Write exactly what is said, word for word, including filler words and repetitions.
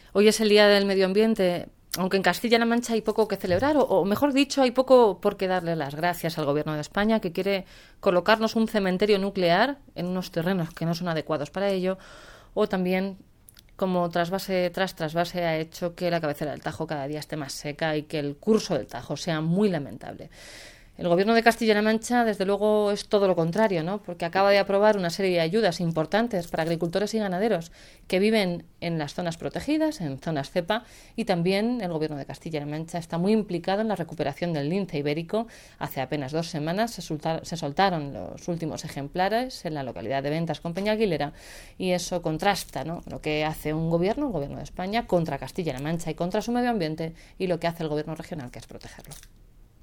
Hoy es el Día del Medio Ambiente, aunque en Castilla-La Mancha hay poco que celebrar, o, o mejor dicho, hay poco por qué darle las gracias al Gobierno de España, que quiere colocarnos un cementerio nuclear en unos terrenos que no son adecuados para ello, o también, como trasvase tras trasvase, ha hecho que la cabecera del Tajo cada día esté más seca y que el curso del Tajo sea muy lamentable. El Gobierno de Castilla-La Mancha, desde luego, es todo lo contrario, ¿no? Porque acaba de aprobar una serie de ayudas importantes para agricultores y ganaderos que viven en las zonas protegidas, en zonas cepa, y también el Gobierno de Castilla-La Mancha está muy implicado en la recuperación del lince ibérico. Hace apenas dos semanas se, soltar, se soltaron los últimos ejemplares en la localidad de Ventas con Peñaguilera, y eso contrasta, ¿no?, lo que hace un gobierno, el Gobierno de España, contra Castilla-La Mancha y contra su medio ambiente, y lo que hace el Gobierno regional, que es protegerlo.